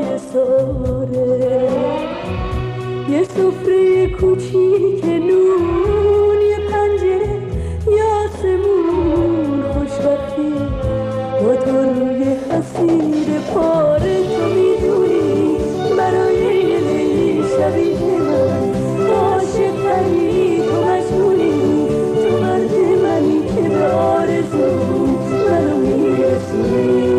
ساره، یه سفره کوچیک نون، یه پنجره یه آسمون خوشبختی با تو روی حسیر پاره. تو میدونی برای یه لیلی شبیه من عاشق تری، تو مجنونی، تو مرد منی که به آرزو منو میرسونی.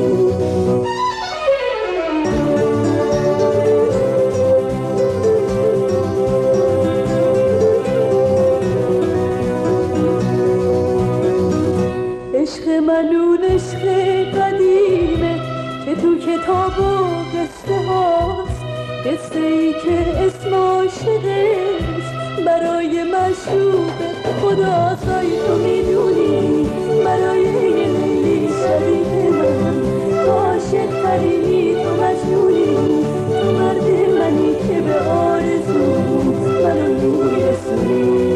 عشق منون عشق قدیمه که تو کتاب و قصه هاست، قصه ای که اسم عاشقش برای معشوق خداست. تو میدونی برای یه لیلی شبیه من عاشق تری، تو مجنونی، تو مرد منی که به آرزو منو میرسونی.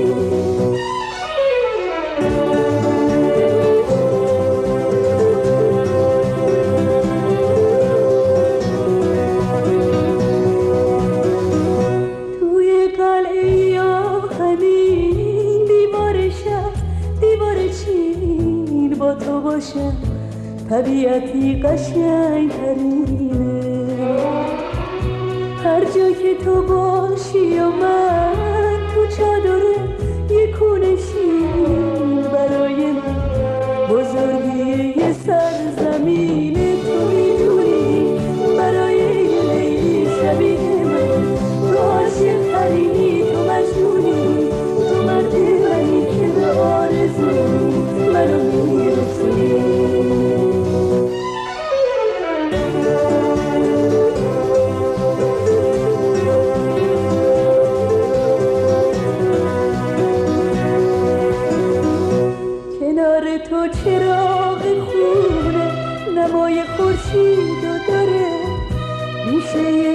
با تو باشم طبیعتی قشنگ ترینه، هر جا که تو باشی و من تو چادره یه کونه شیر برای من بزرگی یه سرزمینه. تو میدونی برای یه لیلی شبیه من تو عاشق ترینی، تو مجنونی، تو مرد منی که به آرزو منو میرسونی. کنار تو چراغ خونه نمای خورشید داره، میشه